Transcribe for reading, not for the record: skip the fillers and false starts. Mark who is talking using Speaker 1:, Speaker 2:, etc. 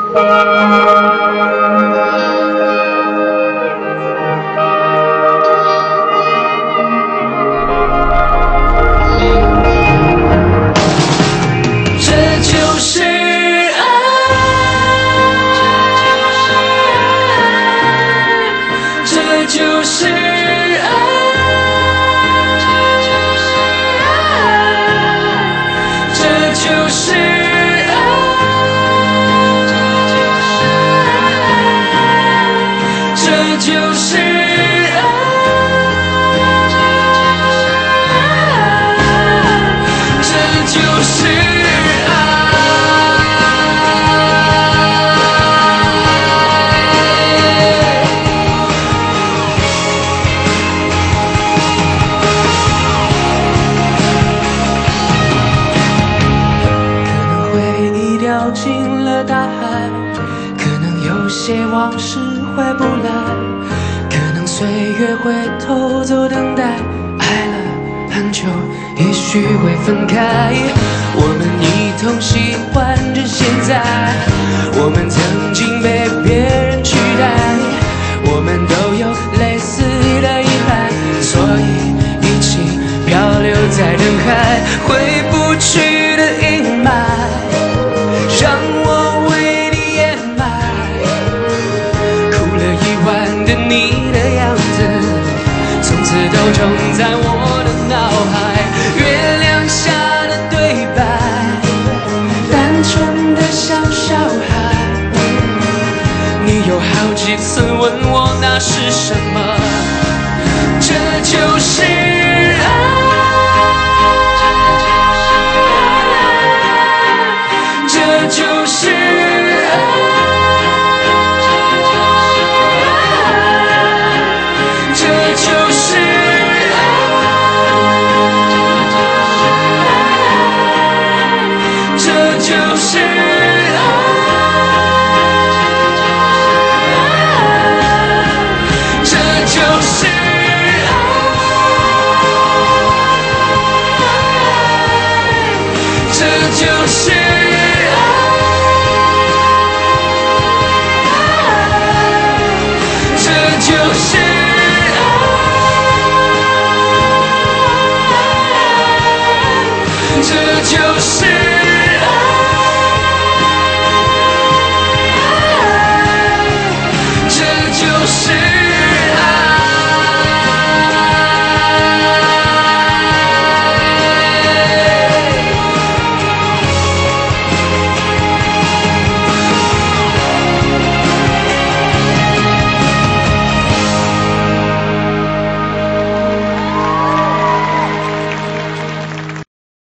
Speaker 1: 就是爱，这就是爱，这就是爱，这就是爱。掉进了大海，可能有些往事回不来，可能岁月会偷走等待，爱了很久，也许会分开。我们一同喜欢着现在，我们曾经被别人取代，我们都有类似的遗憾，所以一起漂流在人海，回不去的阴霾。让我为你掩埋，哭了一晚的你的样子，从此都种在我的脑海。月亮下的对白，单纯的像小孩。你有好几次问我那是什么，这就是爱。这就是爱，这就是爱，这就是爱。